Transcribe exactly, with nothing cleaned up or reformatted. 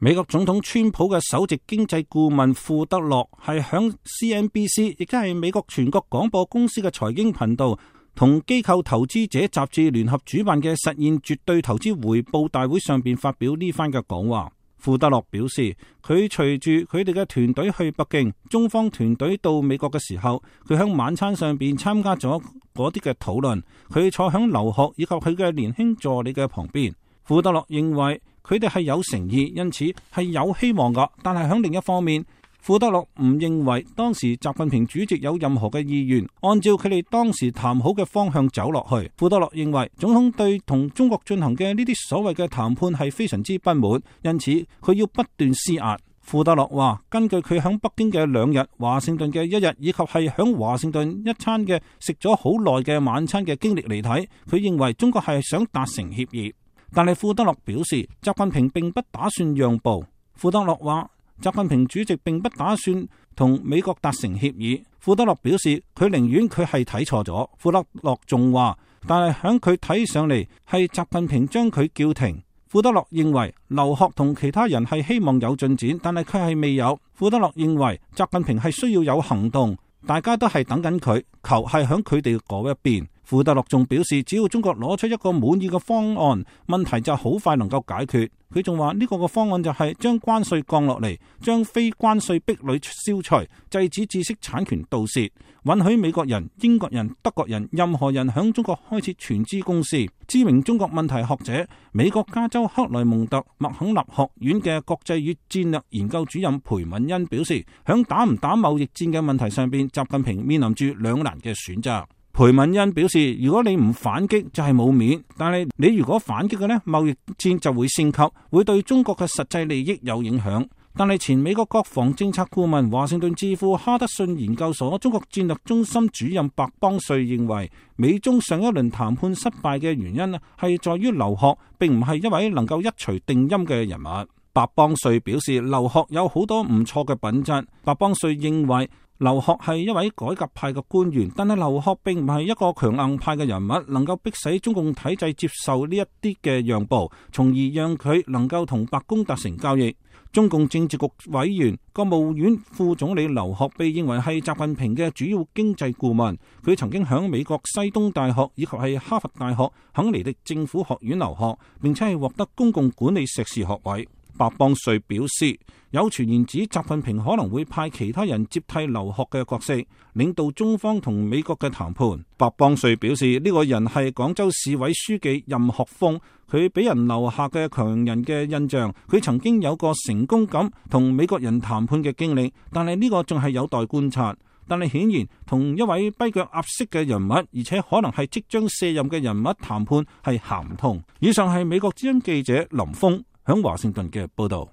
美國總統川普嘅首席經濟顧問庫德洛係響 C N B C， 亦即係美國全國廣播公司嘅財經頻道，同機構投資者雜誌聯合主辦嘅實現絕對投資回報大會上邊發表呢番嘅講話。庫德洛表示，佢隨住佢哋嘅團隊去北京，中方團隊到美國嘅時候，佢喺晚餐上邊參加咗嗰啲嘅討論，佢坐響劉鶴以及佢嘅年輕助理嘅旁邊。庫德洛認為佢哋係有誠意，因此係有希望噶。但係喺另一方面，庫德洛唔認為當時習近平主席有任何嘅意願按照佢哋當時談好嘅方向走落去。庫德洛認為總統對同中國進行嘅呢啲所謂嘅談判係非常之不滿，因此佢要不斷施壓。庫德洛話，根據佢響北京嘅兩日、華盛頓嘅一日，以及係響華盛頓一餐嘅食咗好耐嘅晚餐嘅經歷嚟睇，佢認為中國係想達成協議。但係庫德洛表示，習近平並不打算讓步。庫德洛話，習近平主席並不打算同美國達成協議。庫德洛表示，佢寧願佢係睇錯咗。庫德洛仲話，但係響佢睇上嚟係習近平將佢叫停。庫德洛認為劉鶴同其他人係希望有進展，但係佢係未有。庫德洛認為習近平係需要有行動，大家都係等緊佢，球係響佢哋嗰一邊。庫德洛仲表示，只要中國攞出一個滿意嘅方案，問題就好快能夠解決。佢仲話呢個嘅方案就係將關稅降落嚟，將非關稅壁壘消除，制止知識產權盜竊，允許美國人、英國人、德國人任何人響中國開設全資公司。知名中國問題學者、美國加州克萊蒙特麥肯納學院嘅國際與戰略研究主任裴敏恩表示，響打唔打貿易戰嘅問題上邊，習近平面臨住兩難嘅選擇。裴敏恩表示，如果你唔反擊就係冇面，但係你如果反擊嘅呢，貿易戰就會升級，會對中國嘅實際利益有影響。但係前美國國防政策顧問、華盛頓智庫哈德遜研究所中國戰略中心主任白邦瑞認為，美中上一輪談判失敗嘅原因係在於劉鶴並唔係一位能夠一錘定音嘅人物。白邦瑞表示，劉鶴有好多唔錯嘅品質。白邦瑞認為劉鶴係一位改革派嘅官員，但係劉鶴並唔係一個強硬派嘅人物，能夠迫使中共體制接受呢一啲嘅讓步，從而讓佢能夠同白宮達成交易。中共政治局委員、國務院副總理劉鶴被認為係習近平嘅主要經濟顧問，佢曾經響美國西東大學以及係哈佛大學肯尼迪政府學院留學，並且係獲得公共管理碩士學位。白邦瑞表示，有傳言指習近平可能會派其他人接替劉鶴嘅角色，領導中方同美國嘅談判。白邦瑞表示，呢個人係廣州市委書記任學峰，佢俾人留下嘅強人嘅印象，佢曾經有個成功咁同美國人談判嘅經歷，但係呢個仲係有待觀察。但係顯然同一位跛腳鴨式嘅人物，而且可能係即將卸任嘅人物談判係行唔通。以上係美國之音記者林峰響華盛頓嘅報道。